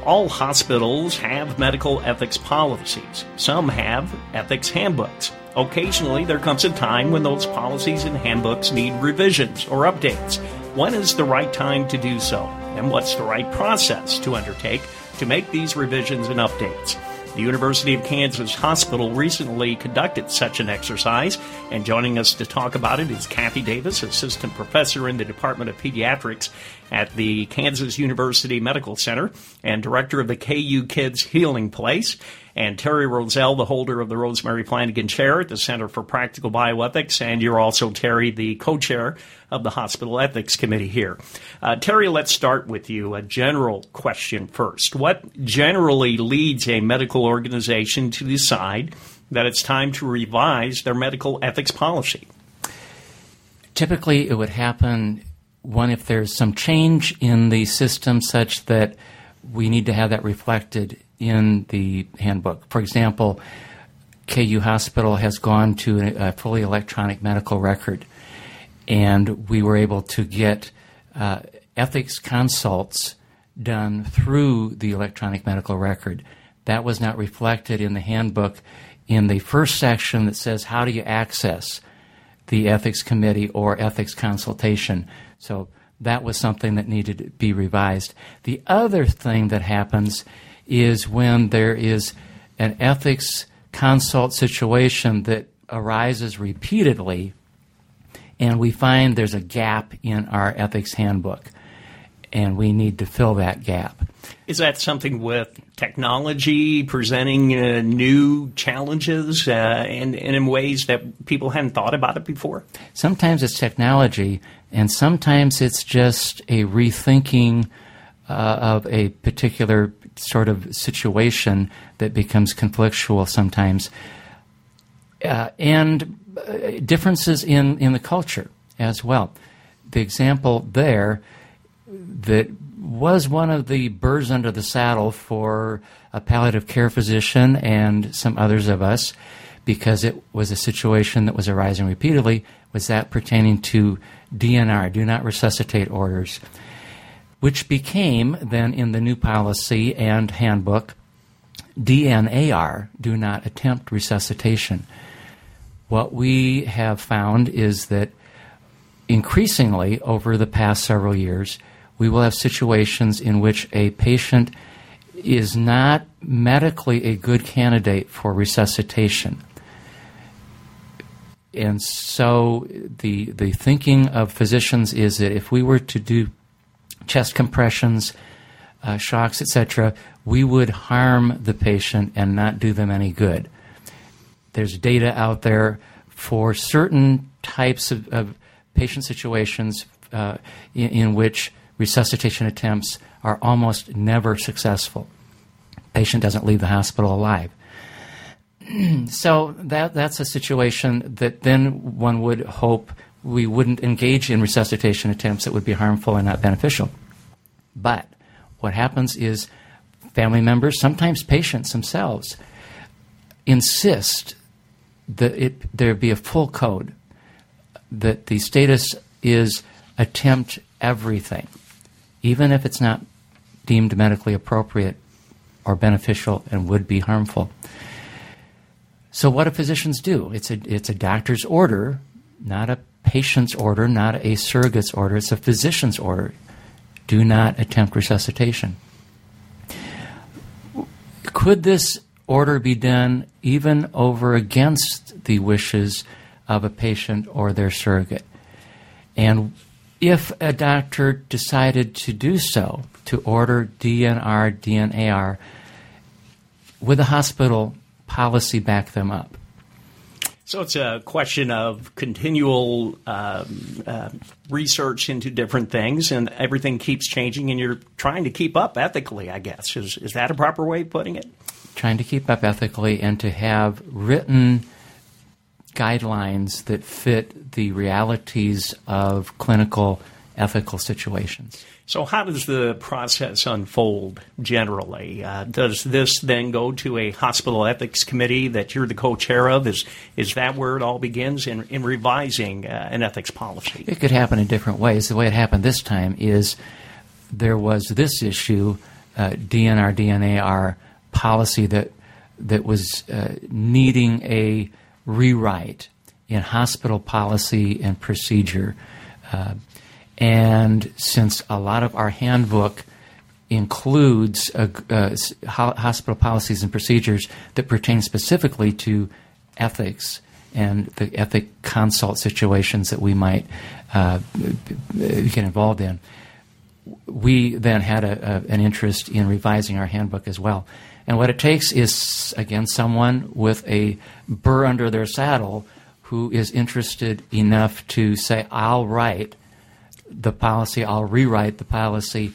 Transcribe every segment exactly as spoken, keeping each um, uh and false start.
All hospitals have medical ethics policies. Some have ethics handbooks. Occasionally, there comes a time when those policies and handbooks need revisions or updates. When is the right time to do so? And what's the right process to undertake to make these revisions and updates? The University of Kansas Hospital recently conducted such an exercise, and joining us to talk about it is Kathy Davis, assistant professor in the Department of Pediatrics at the Kansas University Medical Center and director of the K U Kids Healing Place, and Terry Rozelle, the holder of the Rosemary Flanagan Chair at the Center for Practical Bioethics, and you're also, Terry, the co-chair of the Hospital Ethics Committee here. Uh, Terry, let's start with you. A general question first. What generally leads a medical organization to decide that it's time to revise their medical ethics policy? Typically, it would happen when if there's some change in the system such that we need to have that reflected in the handbook. For example, K U Hospital has gone to a fully electronic medical record, and we were able to get uh, ethics consults done through the electronic medical record. That was not reflected in the handbook in the first section that says how do you access the ethics committee or ethics consultation. So that was something that needed to be revised. The other thing that happens is when there is an ethics consult situation that arises repeatedly, and we find there's a gap in our ethics handbook, and we need to fill that gap. Is that something with technology presenting uh, new challenges uh, and, and in ways that people hadn't thought about it before? Sometimes it's technology, and sometimes it's just a rethinking uh, of a particular sort of situation that becomes conflictual sometimes. Uh, and uh, differences in, in the culture as well. The example there that was one of the burrs under the saddle for a palliative care physician and some others of us, because it was a situation that was arising repeatedly, was that pertaining to D N R, do not resuscitate orders, which became then in the new policy and handbook D N A R, do not attempt resuscitation. What we have found is that increasingly over the past several years, we will have situations in which a patient is not medically a good candidate for resuscitation. And so the the thinking of physicians is that if we were to do chest compressions, uh, shocks, et cetera, we would harm the patient and not do them any good. There's data out there for certain types of, of patient situations uh, in, in which resuscitation attempts are almost never successful. Patient doesn't leave the hospital alive. So that that's a situation that then one would hope we wouldn't engage in resuscitation attempts that would be harmful and not beneficial. But what happens is family members, sometimes patients themselves, insist that it, there be a full code, that the status is attempt everything, even if it's not deemed medically appropriate or beneficial and would be harmful. So what do physicians do? It's a, it's a doctor's order, not a patient's order, not a surrogate's order. It's a physician's order. Do not attempt resuscitation. Could this order be done even over against the wishes of a patient or their surrogate? And if a doctor decided to do so, to order D N R, D N A R, would the hospital policy back them up? So it's a question of continual um, uh, research into different things, and everything keeps changing, and you're trying to keep up ethically, I guess. Is, is that a proper way of putting it? Trying to keep up ethically and to have written guidelines that fit the realities of clinical ethical situations. So how does the process unfold generally? Uh, does this then go to a hospital ethics committee that you're the co-chair of? Is is that where it all begins in, in revising uh, an ethics policy? It could happen in different ways. The way it happened this time is there was this issue uh, D N R D N A R policy that that was uh, needing a rewrite in hospital policy and procedure. Uh, and since a lot of our handbook includes uh, uh, hospital policies and procedures that pertain specifically to ethics and the ethic consult situations that we might uh, get involved in, we then had a, a, an interest in revising our handbook as well. And what it takes is, again, someone with a burr under their saddle who is interested enough to say, I'll write the policy, I'll rewrite the policy,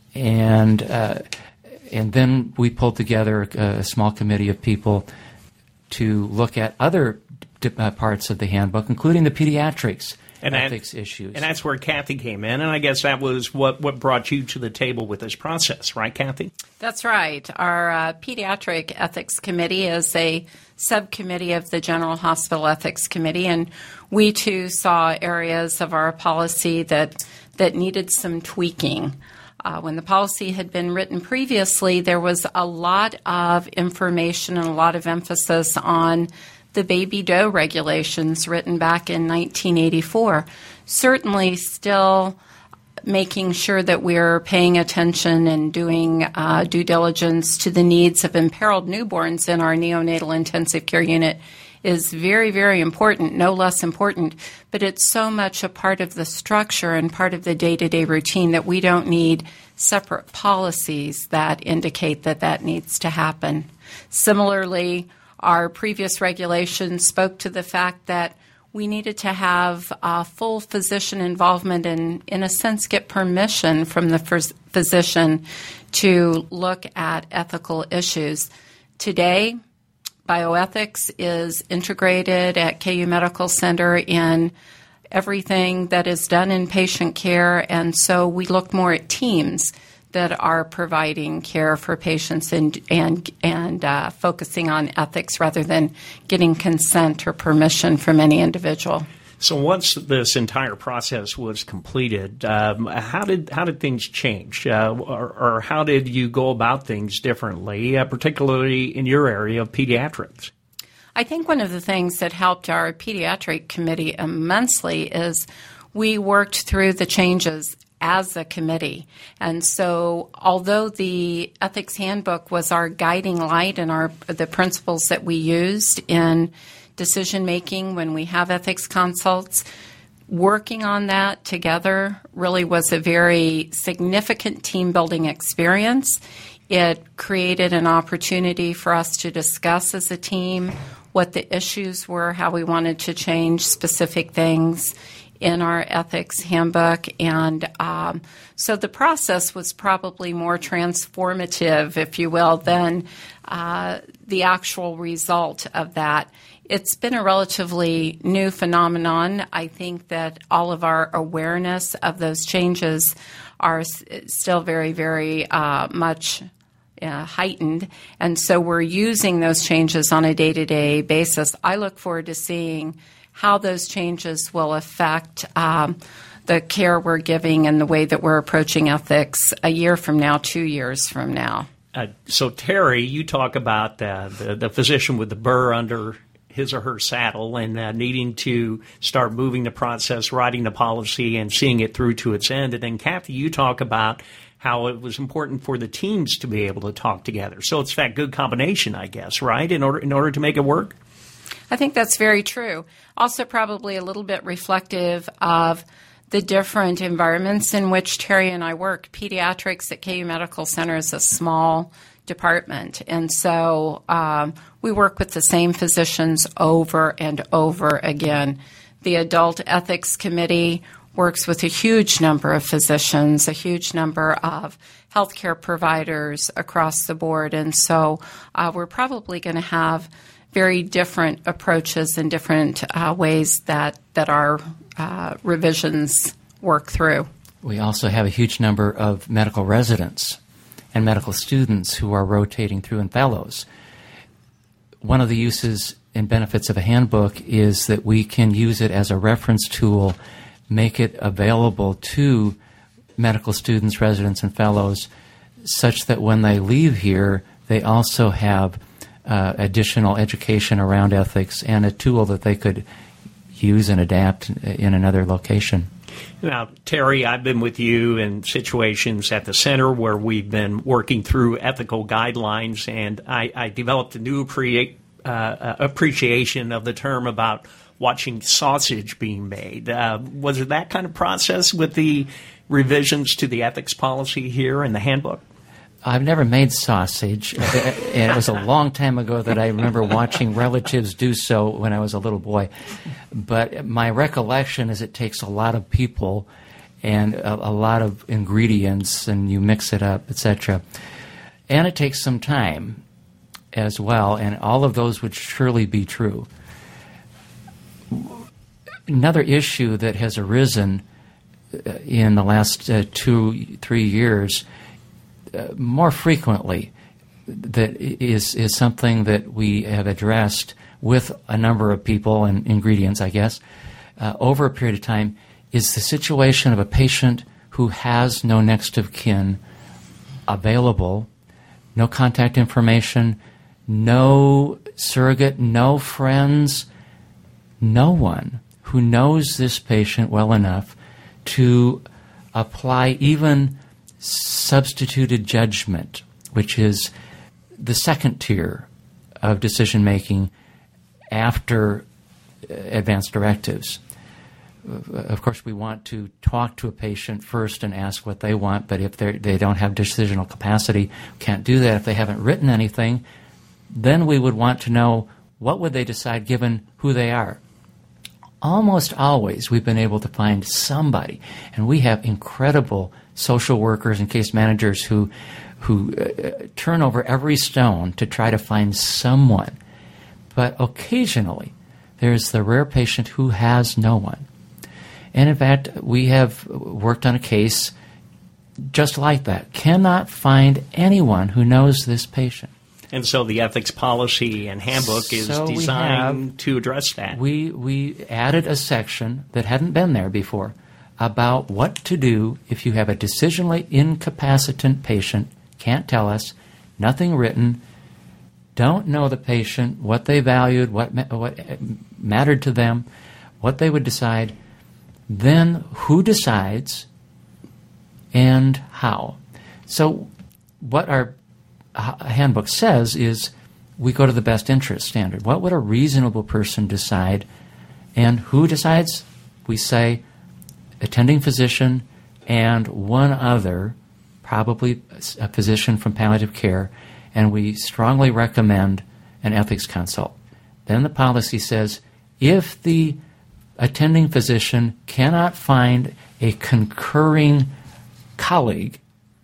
and uh, and then we pulled together a, a small committee of people to look at other uh, parts of the handbook, including the pediatrics and ethics that, issues. And that's where Kathy came in, and I guess that was what, what brought you to the table with this process, right, Kathy? That's right. Our uh, Pediatric Ethics Committee is a subcommittee of the General Hospital Ethics Committee, and we too saw areas of our policy that that needed some tweaking. Uh, when the policy had been written previously, there was a lot of information and a lot of emphasis on the baby doe regulations written back in nineteen eighty-four. Certainly still making sure that we're paying attention and doing uh, due diligence to the needs of imperiled newborns in our neonatal intensive care unit is very, very important, no less important, but it's so much a part of the structure and part of the day-to-day routine that we don't need separate policies that indicate that that needs to happen. Similarly, our previous regulations spoke to the fact that we needed to have uh, full physician involvement and, in a sense, get permission from the phys- physician to look at ethical issues. Today, bioethics is integrated at K U Medical Center in everything that is done in patient care, and so we look more at teams that are providing care for patients and and and uh, focusing on ethics rather than getting consent or permission from any individual. So once this entire process was completed, um, how did how did things change, uh, or, or how did you go about things differently, uh, particularly in your area of pediatrics? I think one of the things that helped our pediatric committee immensely is we worked through the changes as a committee. And so although the ethics handbook was our guiding light and our the principles that we used in decision making when we have ethics consults, working on that together really was a very significant team building experience. It created an opportunity for us to discuss as a team what the issues were, how we wanted to change specific things in our ethics handbook. And um, so the process was probably more transformative, if you will, than uh, the actual result of that. It's been a relatively new phenomenon. I think that all of our awareness of those changes are s- still very, very uh, much uh, heightened. And so we're using those changes on a day-to-day basis. I look forward to seeing how those changes will affect um, the care we're giving and the way that we're approaching ethics a year from now, two years from now. Uh, so, Terry, you talk about uh, the, the physician with the burr under his or her saddle and uh, needing to start moving the process, writing the policy, and seeing it through to its end. And then, Kathy, you talk about how it was important for the teams to be able to talk together. So it's that good combination, I guess, right, in order in order to make it work? I think that's very true. Also probably a little bit reflective of the different environments in which Terry and I work. Pediatrics at K U Medical Center is a small department, and so um, we work with the same physicians over and over again. The Adult Ethics Committee works with a huge number of physicians, a huge number of healthcare providers across the board, and so uh, we're probably going to have very different approaches and different uh, ways that, that our uh, revisions work through. We also have a huge number of medical residents and medical students who are rotating through and fellows. One of the uses and benefits of a handbook is that we can use it as a reference tool, make it available to medical students, residents, and fellows such that when they leave here, they also have uh, additional education around ethics and a tool that they could use and adapt in another location. Now, Terry, I've been with you in situations at the center where we've been working through ethical guidelines, and I, I developed a new appre- uh, appreciation of the term about watching sausage being made. Uh, was it that kind of process with the revisions to the ethics policy here in the handbook? I've never made sausage, and it was a long time ago that I remember watching relatives do so when I was a little boy. But my recollection is it takes a lot of people and a, a lot of ingredients, and you mix it up, et cetera. And it takes some time as well, and all of those would surely be true. Another issue that has arisen in the last uh, two, three years Uh, more frequently, that is is something that we have addressed with a number of people and ingredients, I guess, uh, over a period of time, is the situation of a patient who has no next of kin available, no contact information, no surrogate, no friends, no one who knows this patient well enough to apply even substituted judgment, which is the second tier of decision-making after advanced directives. Of course, we want to talk to a patient first and ask what they want, but if they don't have decisional capacity, can't do that. If they haven't written anything, then we would want to know what would they decide given who they are. Almost always we've been able to find somebody, and we have incredible social workers and case managers who who uh, turn over every stone to try to find someone. But occasionally there's the rare patient who has no one. And in fact, we have worked on a case just like that. Cannot find anyone who knows this patient. And so the ethics policy and handbook is so designed have, to address that. We we added a section that hadn't been there before about what to do if you have a decisionally incapacitated patient, can't tell us, nothing written, don't know the patient, what they valued, what ma- what mattered to them, what they would decide, then who decides and how. So what our handbook says is we go to the best interest standard. What would a reasonable person decide, and who decides? We say attending physician and one other, probably a physician from palliative care, and we strongly recommend an ethics consult. Then the policy says if the attending physician cannot find a concurring colleague,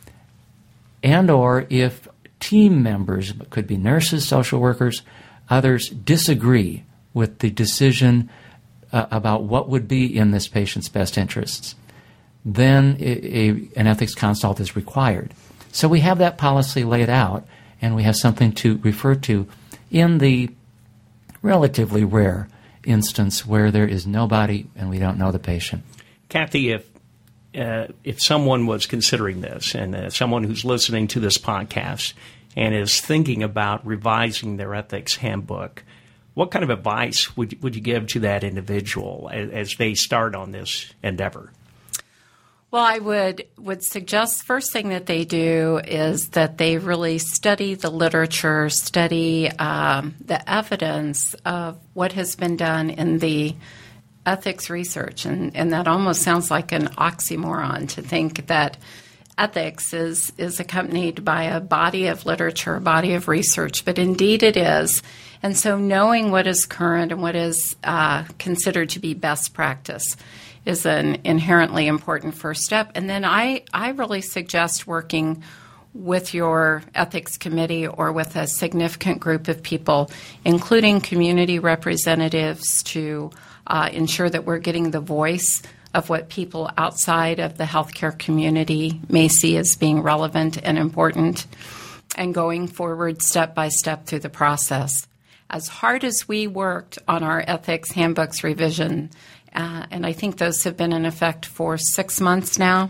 and or if team members, could be nurses, social workers, others, disagree with the decision uh, about what would be in this patient's best interests, then a, a, an ethics consult is required. So we have that policy laid out, and we have something to refer to in the relatively rare instance where there is nobody and we don't know the patient. Kathy, if uh, if someone was considering this, and uh, someone who's listening to this podcast and is thinking about revising their ethics handbook, what kind of advice would would you give to that individual as, as they start on this endeavor? Well, I would would suggest first thing that they do is that they really study the literature, study um, the evidence of what has been done in the ethics research. And, and that almost sounds like an oxymoron to think that ethics is, is accompanied by a body of literature, a body of research, but indeed it is. And so knowing what is current and what is uh, considered to be best practice is an inherently important first step. And then I, I really suggest working with your ethics committee or with a significant group of people, including community representatives, to uh, ensure that we're getting the voice of what people outside of the healthcare community may see as being relevant and important, and going forward step by step through the process. As hard as we worked on our ethics handbooks revision, Uh, and I think those have been in effect for six months now,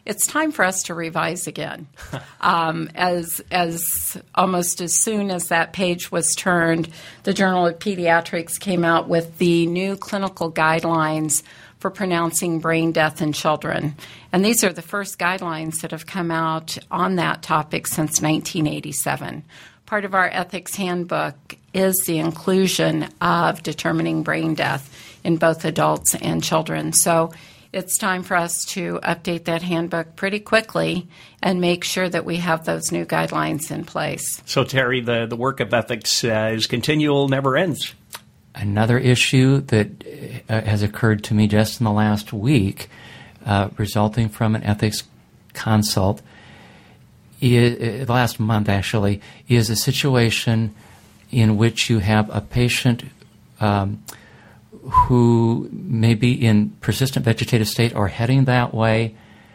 it's time for us to revise again. um, as as almost as soon as that page was turned, the Journal of Pediatrics came out with the new clinical guidelines for pronouncing brain death in children. And these are the first guidelines that have come out on that topic since nineteen eighty-seven. Part of our ethics handbook is the inclusion of determining brain death in both adults and children. So it's time for us to update that handbook pretty quickly and make sure that we have those new guidelines in place. So, Terry, the, the work of ethics uh, is continual, never ends. Another issue that uh, has occurred to me just in the last week, uh, resulting from an ethics consult, is, uh, last month actually, is a situation in which you have a patient um, who may be in persistent vegetative state or heading that way,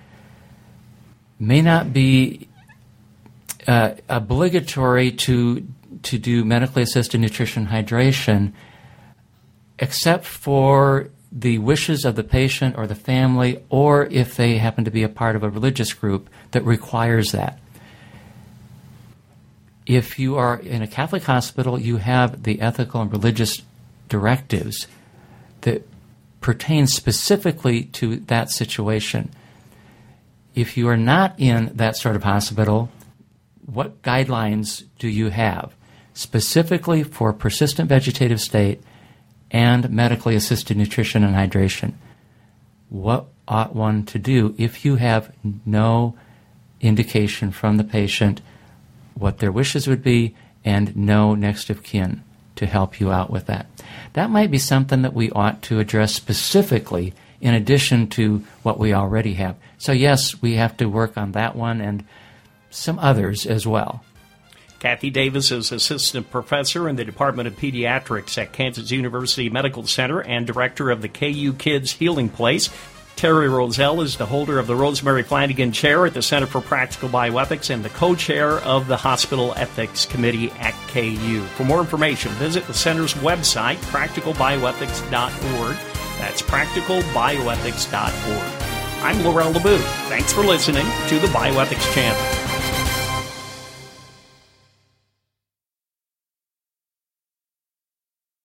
may not be uh, obligatory to to do medically assisted nutrition hydration, except for the wishes of the patient or the family, or if they happen to be a part of a religious group that requires that. If you are in a Catholic hospital, you have the ethical and religious directives that pertain specifically to that situation. If you are not in that sort of hospital, what guidelines do you have specifically for persistent vegetative state and medically assisted nutrition and hydration? What ought one to do if you have no indication from the patient what their wishes would be and no next of kin to help you out with that? That might be something that we ought to address specifically in addition to what we already have. So yes, we have to work on that one and some others as well. Kathy Davis is Assistant Professor in the Department of Pediatrics at Kansas University Medical Center and Director of the K U Kids Healing Place. Terry Rozelle is the holder of the Rosemary Flanagan Chair at the Center for Practical Bioethics and the co-chair of the Hospital Ethics Committee at K U. For more information, visit the center's website, practical bioethics dot org. That's practical bioethics dot org. I'm Laurel LeBoux. Thanks for listening to the Bioethics Channel.